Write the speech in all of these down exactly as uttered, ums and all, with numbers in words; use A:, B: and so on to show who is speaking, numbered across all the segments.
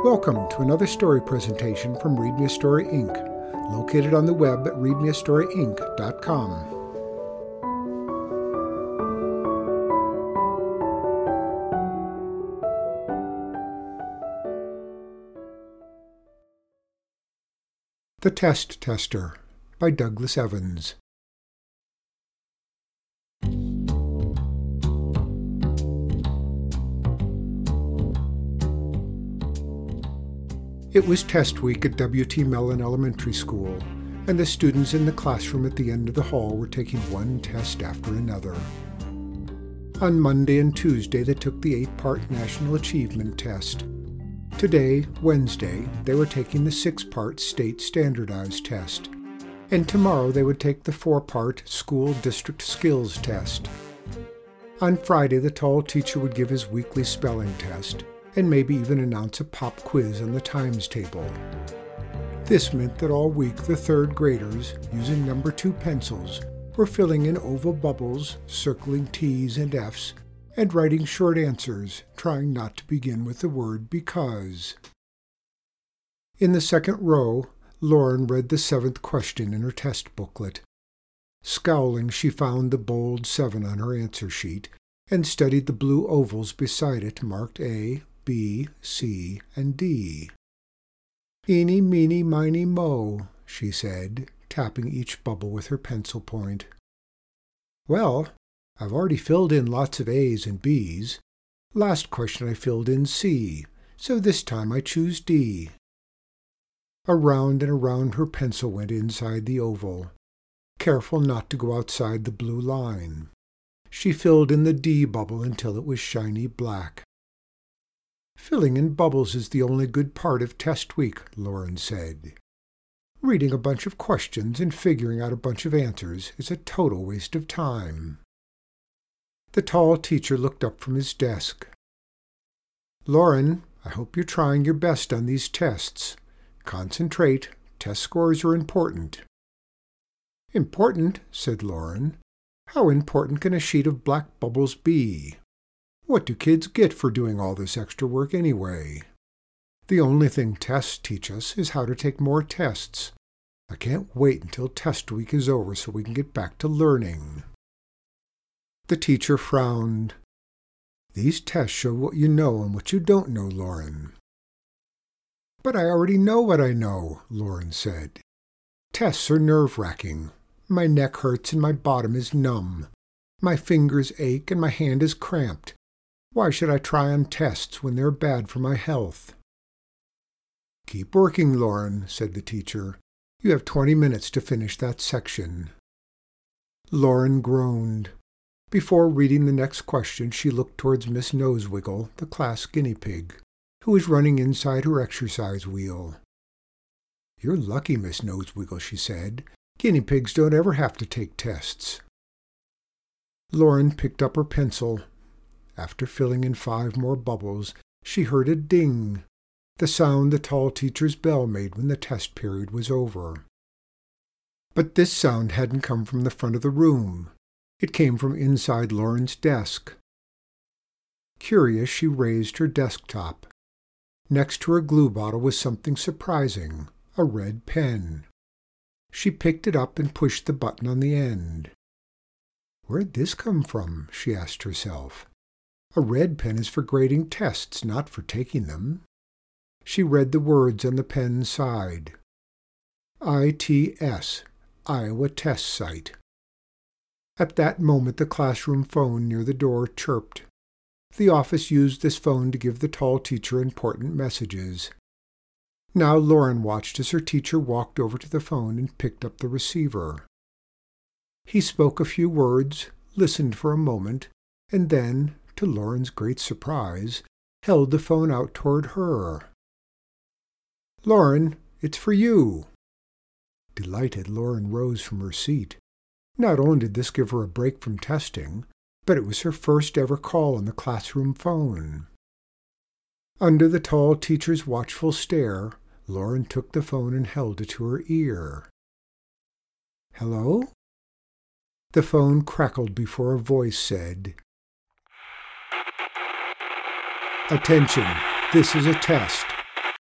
A: Welcome to another story presentation from Read Me a Story, Incorporated, located on the web at read me a story inc dot com. The Test Tester by Douglas Evans. It was test week at W T Mellon Elementary School, and the students in the classroom at the end of the hall were taking one test after another. On Monday and Tuesday, they took the eight-part National Achievement Test. Today, Wednesday, they were taking the six-part State Standardized Test. And tomorrow they would take the four-part School District Skills Test. On Friday, the tall teacher would give his weekly spelling test, and maybe even announce a pop quiz on the times table. This meant that all week the third graders, using number two pencils, were filling in oval bubbles, circling T's and F's, and writing short answers, trying not to begin with the word because. In the second row, Lauren read the seventh question in her test booklet. Scowling, she found the bold seven on her answer sheet, and studied the blue ovals beside it marked A, B, C, and D. Eeny, meeny, miny, mo, she said, tapping each bubble with her pencil point. Well, I've already filled in lots of A's and B's. Last question I filled in C, so this time I choose D. Around and around her pencil went inside the oval, careful not to go outside the blue line. She filled in the D bubble until it was shiny black. Filling in bubbles is the only good part of test week, Lauren said. Reading a bunch of questions and figuring out a bunch of answers is a total waste of time. The tall teacher looked up from his desk. Lauren, I hope you're trying your best on these tests. Concentrate. Test scores are important. Important, said Lauren. How important can a sheet of black bubbles be? What do kids get for doing all this extra work anyway? The only thing tests teach us is how to take more tests. I can't wait until test week is over so we can get back to learning. The teacher frowned. These tests show what you know and what you don't know, Lauren. But I already know what I know, Lauren said. Tests are nerve-wracking. My neck hurts and my bottom is numb. My fingers ache and my hand is cramped. Why should I try on tests when they're bad for my health? Keep working, Lauren, said the teacher. You have twenty minutes to finish that section. Lauren groaned. Before reading the next question, she looked towards Miss Nosewiggle, the class guinea pig, who was running inside her exercise wheel. You're lucky, Miss Nosewiggle, she said. Guinea pigs don't ever have to take tests. Lauren picked up her pencil. After filling in five more bubbles, she heard a ding, the sound the tall teacher's bell made when the test period was over. But this sound hadn't come from the front of the room. It came from inside Lauren's desk. Curious, she raised her desktop. Next to her glue bottle was something surprising, a red pen. She picked it up and pushed the button on the end. Where'd this come from? She asked herself. A red pen is for grading tests, not for taking them. She read the words on the pen's side. I T S, Iowa Test Site. At that moment the classroom phone near the door chirped. The office used this phone to give the tall teacher important messages. Now Lauren watched as her teacher walked over to the phone and picked up the receiver. He spoke a few words, listened for a moment, and then, to Lauren's great surprise, held the phone out toward her. Lauren, it's for you. Delighted, Lauren rose from her seat. Not only did this give her a break from testing, but it was her first ever call on the classroom phone. Under the tall teacher's watchful stare, Lauren took the phone and held it to her ear. Hello? The phone crackled before a voice said, Attention, this is a test.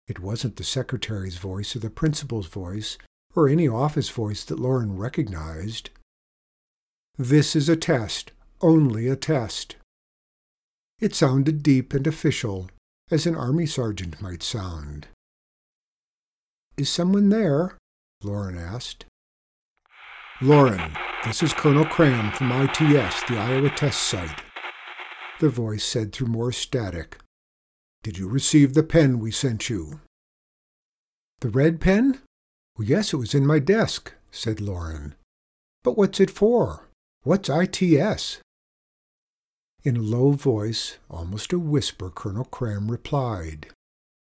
A: It wasn't the secretary's voice or the principal's voice or any office voice that Lauren recognized. "This is a test, only a test." It sounded deep and official, as an army sergeant might sound. "Is someone there?" Lauren asked. "Lauren, this is Colonel Cram from I T S, the Iowa Test Site," the voice said through more static. "Did you receive the pen we sent you?" "The red pen? Well, yes, it was in my desk," said Lauren. "But what's it for? What's I T S?" In a low voice, almost a whisper, Colonel Cram replied.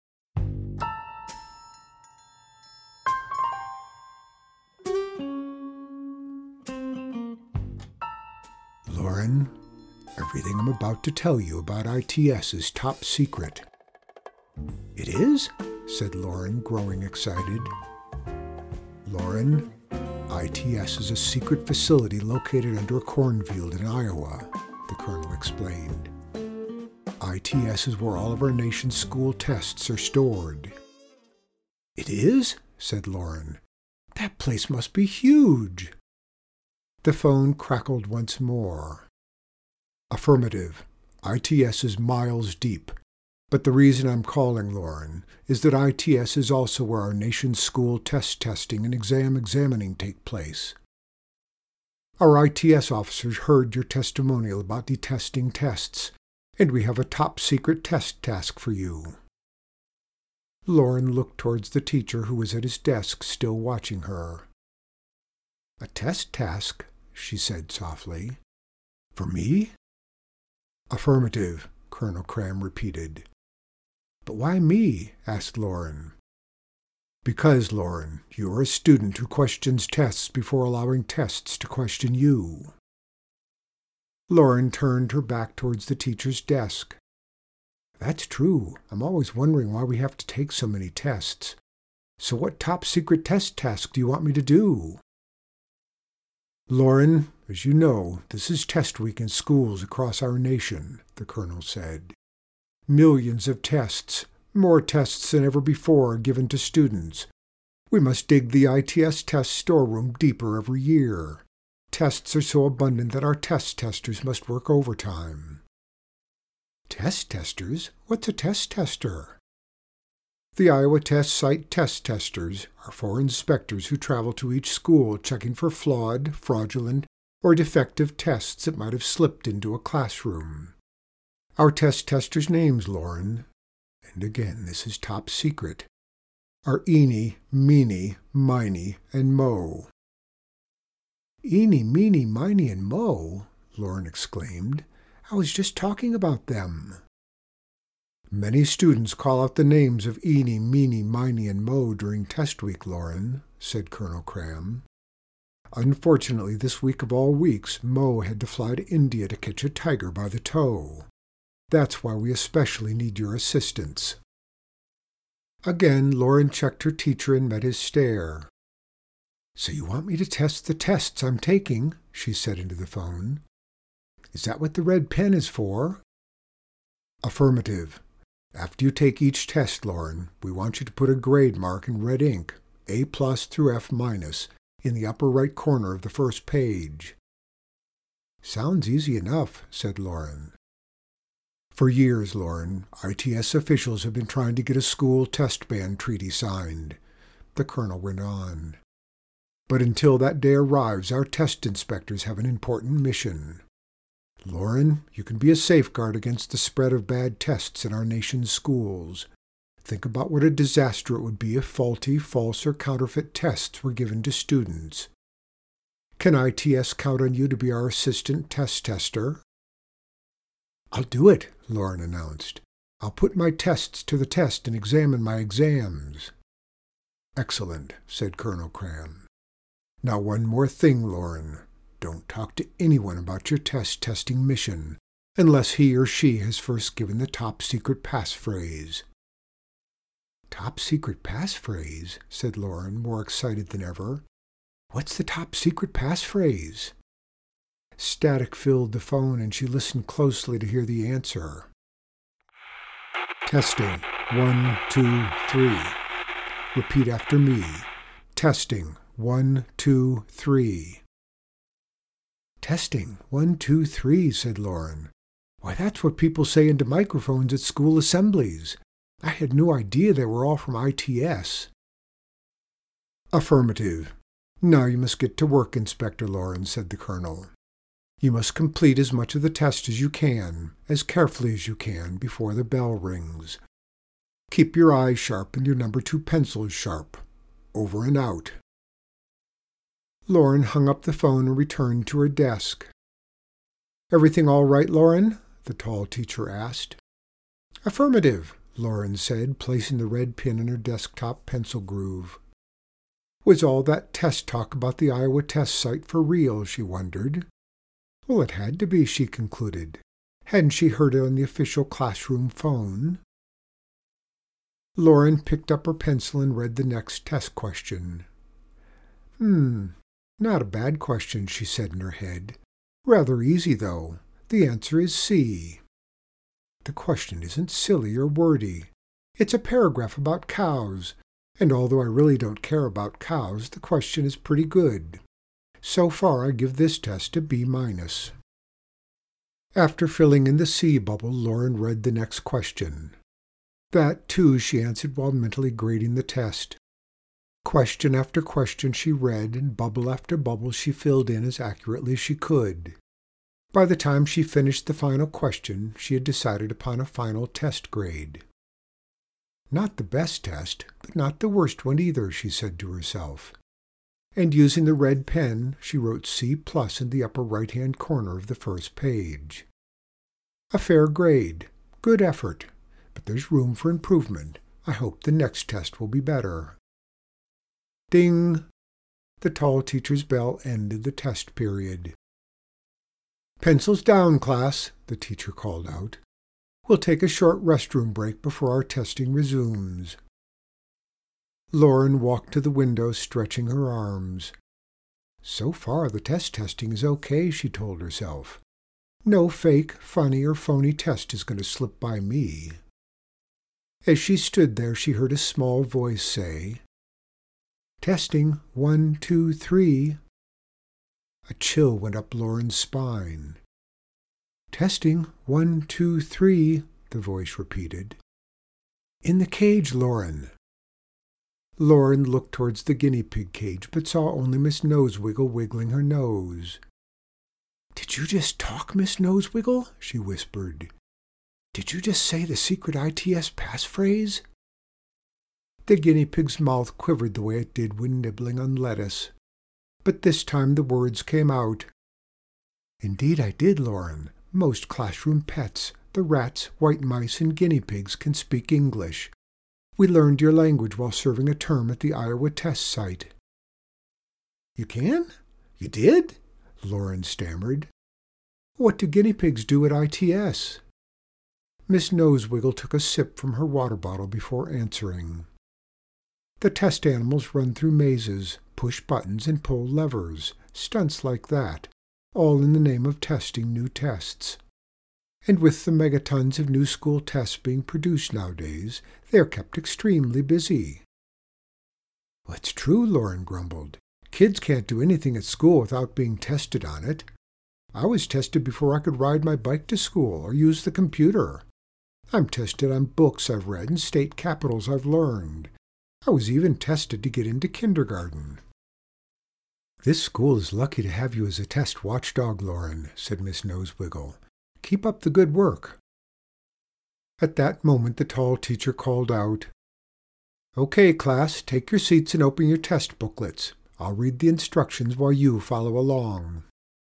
A: "Lauren, everything I'm about to tell you about I T S is top secret." "It is?" said Lauren, growing excited. "Lauren, I T S is a secret facility located under a cornfield in Iowa," the colonel explained. "I T S is where all of our nation's school tests are stored." "It is?" said Lauren. "That place must be huge." The phone crackled once more. "Affirmative. I T S is miles deep. But the reason I'm calling, Lauren, is that I T S is also where our nation's school test testing and exam examining take place. Our I T S officers heard your testimonial about detesting tests, and we have a top-secret test task for you." Lauren looked towards the teacher who was at his desk, still watching her. "A test task?" she said softly. "For me?" "Affirmative," Colonel Cram repeated. "But why me?" asked Lauren. "Because, Lauren, you are a student who questions tests before allowing tests to question you." Lauren turned her back towards the teacher's desk. "That's true. I'm always wondering why we have to take so many tests. So what top-secret test task do you want me to do?" "Lauren, as you know, this is test week in schools across our nation," the colonel said. "Millions of tests, more tests than ever before, are given to students. We must dig the I T S test storeroom deeper every year. Tests are so abundant that our test testers must work overtime." "Test testers? What's a test tester?" "The Iowa Test Site test testers are four inspectors who travel to each school checking for flawed, fraudulent, or defective tests that might have slipped into a classroom. Our test testers' names, Lauren, and again this is top secret, are Eeny, Meeny, Miny, and Mo." "Eeny, Meeny, Miny, and Mo?" Lauren exclaimed. "I was just talking about them." "Many students call out the names of Eeny, Meeny, Miny, and Mo during test week, Lauren," said Colonel Cram. "Unfortunately, this week of all weeks, Mo had to fly to India to catch a tiger by the toe. That's why we especially need your assistance." Again, Lauren checked her teacher and met his stare. "So you want me to test the tests I'm taking?" she said into the phone. "Is that what the red pen is for?" "Affirmative. After you take each test, Lauren, we want you to put a grade mark in red ink, A plus through F minus, in the upper right corner of the first page." "Sounds easy enough," said Lauren. "For years, Lauren, I T S officials have been trying to get a school test ban treaty signed," the colonel went on. "But until that day arrives, our test inspectors have an important mission. Lauren, you can be a safeguard against the spread of bad tests in our nation's schools. Think about what a disaster it would be if faulty, false, or counterfeit tests were given to students. Can I T S count on you to be our assistant test tester?" "I'll do it," Lauren announced. "I'll put my tests to the test and examine my exams." "Excellent," said Colonel Cram. "Now one more thing, Lauren. Don't talk to anyone about your test testing mission, unless he or she has first given the top-secret passphrase." "Top-secret passphrase?" said Lauren, more excited than ever. "What's the top-secret passphrase?" Static filled the phone, and she listened closely to hear the answer. Testing. One, two, three. Repeat after me. Testing. One, two, three. Testing. One, two, three, said Lauren. Why, that's what people say into microphones at school assemblies. I had no idea they were all from I T S. Affirmative. Now you must get to work, Inspector Lawrence, said the Colonel. You must complete as much of the test as you can, as carefully as you can, before the bell rings. Keep your eyes sharp and your number two pencils sharp. Over and out. Lauren hung up the phone and returned to her desk. Everything all right, Lauren? The tall teacher asked. Affirmative, Lauren said, placing the red pin in her desktop pencil groove. Was all that test talk about the Iowa test site for real, she wondered. Well, it had to be, she concluded. Hadn't she heard it on the official classroom phone? Lauren picked up her pencil and read the next test question. Hmm, not a bad question, she said in her head. Rather easy, though. The answer is C. The question isn't silly or wordy. It's a paragraph about cows, and although I really don't care about cows, the question is pretty good. So far, I give this test a B minus. After filling in the C bubble, Lauren read the next question. That, too, she answered while mentally grading the test. Question after question she read, and bubble after bubble she filled in as accurately as she could. By the time she finished the final question, she had decided upon a final test grade. Not the best test, but not the worst one either, she said to herself. And using the red pen, she wrote C plus in the upper right-hand corner of the first page. A fair grade. Good effort. But there's room for improvement. I hope the next test will be better. Ding! The tall teacher's bell ended the test period. Pencils down, class, the teacher called out. We'll take a short restroom break before our testing resumes. Lauren walked to the window, stretching her arms. So far, the test testing is okay, she told herself. No fake, funny, or phony test is going to slip by me. As she stood there, she heard a small voice say, Testing, one, two, three. A chill went up Lauren's spine. Testing, one, two, three, the voice repeated. In the cage, Lauren. Lauren looked towards the guinea pig cage, but saw only Miss Nosewiggle wiggling her nose. Did you just talk, Miss Nosewiggle? She whispered. Did you just say the secret I T S passphrase? The guinea pig's mouth quivered the way it did when nibbling on lettuce. But this time the words came out. Indeed I did, Lauren. Most classroom pets, the rats, white mice, and guinea pigs, can speak English. We learned your language while serving a term at the Iowa test site. You can? You did? Lauren stammered. What do guinea pigs do at I T S? Miss Nosewiggle took a sip from her water bottle before answering. The test animals run through mazes, push buttons, and pull levers, stunts like that, all in the name of testing new tests. And with the megatons of new school tests being produced nowadays, they are kept extremely busy. Well, it's true, Lauren grumbled. Kids can't do anything at school without being tested on it. I was tested before I could ride my bike to school or use the computer. I'm tested on books I've read and state capitals I've learned. I was even tested to get into kindergarten. This school is lucky to have you as a test watchdog, Lauren, said Miss Nosewiggle. Keep up the good work. At that moment the tall teacher called out, Okay, class, take your seats and open your test booklets. I'll read the instructions while you follow along.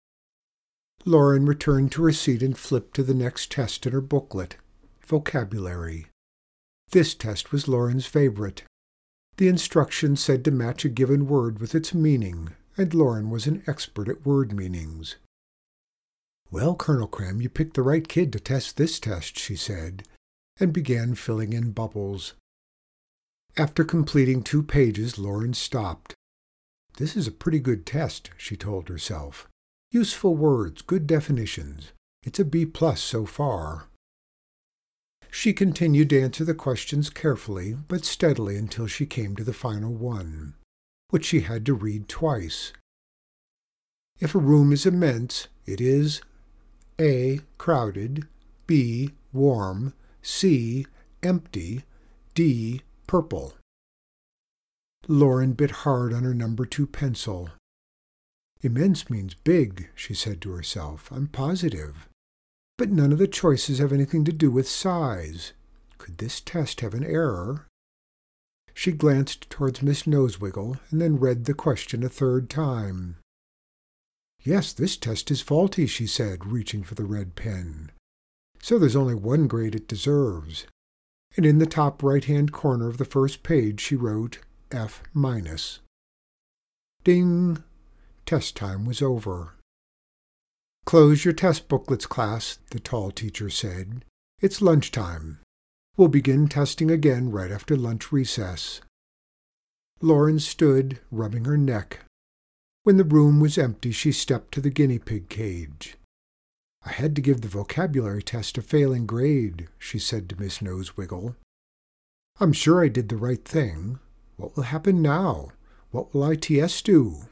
A: Lauren returned to her seat and flipped to the next test in her booklet, vocabulary. This test was Lauren's favorite. The instructions said to match a given word with its meaning, and Lauren was an expert at word meanings. Well, Colonel Cram, you picked the right kid to test this test, she said, and began filling in bubbles. After completing two pages, Lauren stopped. This is a pretty good test, she told herself. Useful words, good definitions. It's a B plus so far. She continued to answer the questions carefully but steadily until she came to the final one, which she had to read twice. If a room is immense, it is A. Crowded, B. Warm, C. Empty, D. Purple. Lauren bit hard on her number two pencil. Immense means big, she said to herself. I'm positive. But none of the choices have anything to do with size. Could this test have an error? She glanced towards Miss Nosewiggle and then read the question a third time. Yes, this test is faulty, she said, reaching for the red pen. So there's only one grade it deserves. And in the top right-hand corner of the first page she wrote F minus. Ding! Test time was over. Close your test booklets, class, the tall teacher said. It's lunchtime. We'll begin testing again right after lunch recess. Lauren stood, rubbing her neck. When the room was empty, she stepped to the guinea pig cage. I had to give the vocabulary test a failing grade, she said to Miss Nosewiggle. I'm sure I did the right thing. What will happen now? What will I T S do?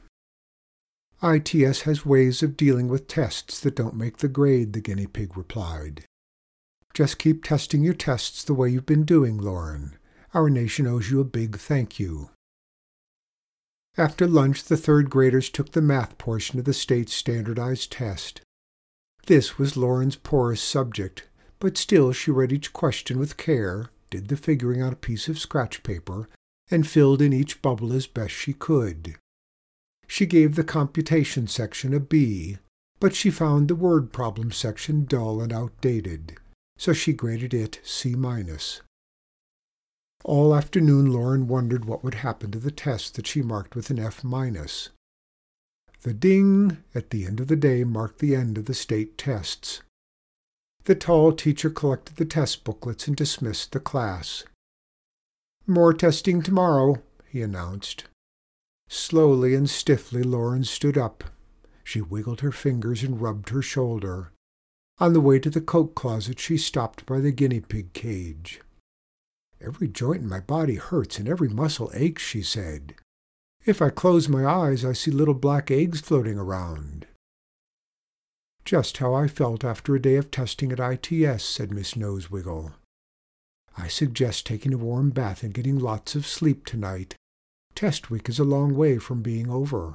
A: I T S has ways of dealing with tests that don't make the grade, the guinea pig replied. Just keep testing your tests the way you've been doing, Lauren. Our nation owes you a big thank you. After lunch, the third graders took the math portion of the state's standardized test. This was Lauren's poorest subject, but still she read each question with care, did the figuring on a piece of scratch paper, and filled in each bubble as best she could. She gave the computation section a B, but she found the word problem section dull and outdated, so she graded it C minus. All afternoon Lauren wondered what would happen to the test that she marked with an F minus. The ding at the end of the day marked the end of the state tests. The tall teacher collected the test booklets and dismissed the class. More testing tomorrow, he announced. Slowly and stiffly Lauren stood up. She wiggled her fingers and rubbed her shoulder. On the way to the coat closet she stopped by the guinea pig cage. Every joint in my body hurts and every muscle aches, she said. If I close my eyes, I see little black eggs floating around. Just how I felt after a day of testing at I T S, said Miss Nosewiggle. I suggest taking a warm bath and getting lots of sleep tonight. Test week is a long way from being over.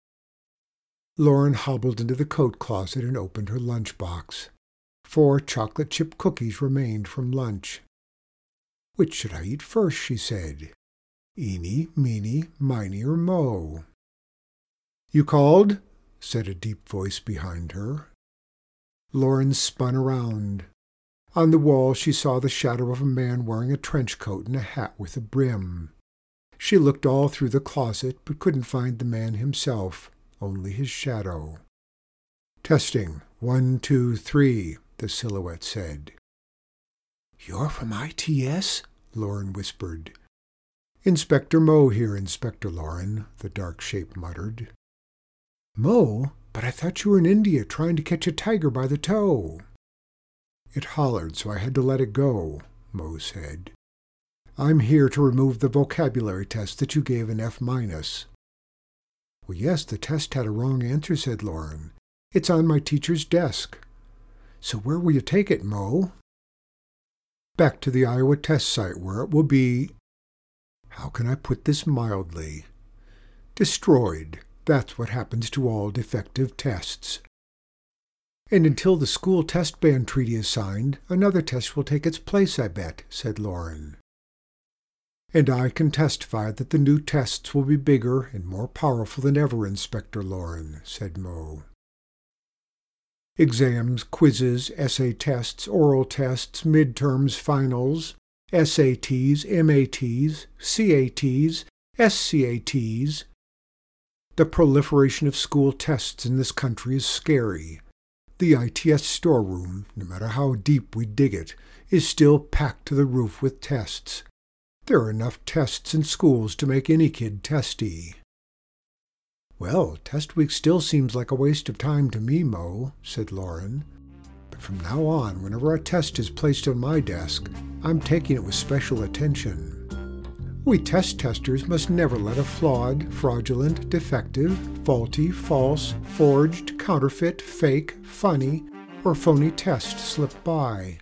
A: Lauren hobbled into the coat closet and opened her lunchbox. Four chocolate chip cookies remained from lunch. Which should I eat first, she said. Eeny, meeny, miny, or mo? You called? Said a deep voice behind her. Lauren spun around. On the wall she saw the shadow of a man wearing a trench coat and a hat with a brim. She looked all through the closet, but couldn't find the man himself, only his shadow. Testing, one, two, three, the silhouette said. You're from I T S? Lauren whispered. Inspector Mo here, Inspector Lauren, the dark shape muttered. Mo? But I thought you were in India trying to catch a tiger by the toe. It hollered, so I had to let it go, Mo said. I'm here to remove the vocabulary test that you gave an F minus. Well, yes, the test had a wrong answer, said Lauren. It's on my teacher's desk. So where will you take it, Mo? Back to the Iowa test site, where it will be, how can I put this mildly? Destroyed. That's what happens to all defective tests. And until the school test ban treaty is signed, another test will take its place, I bet, said Lauren. And I can testify that the new tests will be bigger and more powerful than ever, Inspector Lauren, said Mo. Exams, quizzes, essay tests, oral tests, midterms, finals, S A Ts, M A Ts, C A Ts, S C A Ts. The proliferation of school tests in this country is scary. The I T S storeroom, no matter how deep we dig it, is still packed to the roof with tests. There are enough tests in schools to make any kid testy. Well, test week still seems like a waste of time to me, Mo, said Lauren. But from now on, whenever a test is placed on my desk, I'm taking it with special attention. We test testers must never let a flawed, fraudulent, defective, faulty, false, forged, counterfeit, fake, funny, or phony test slip by.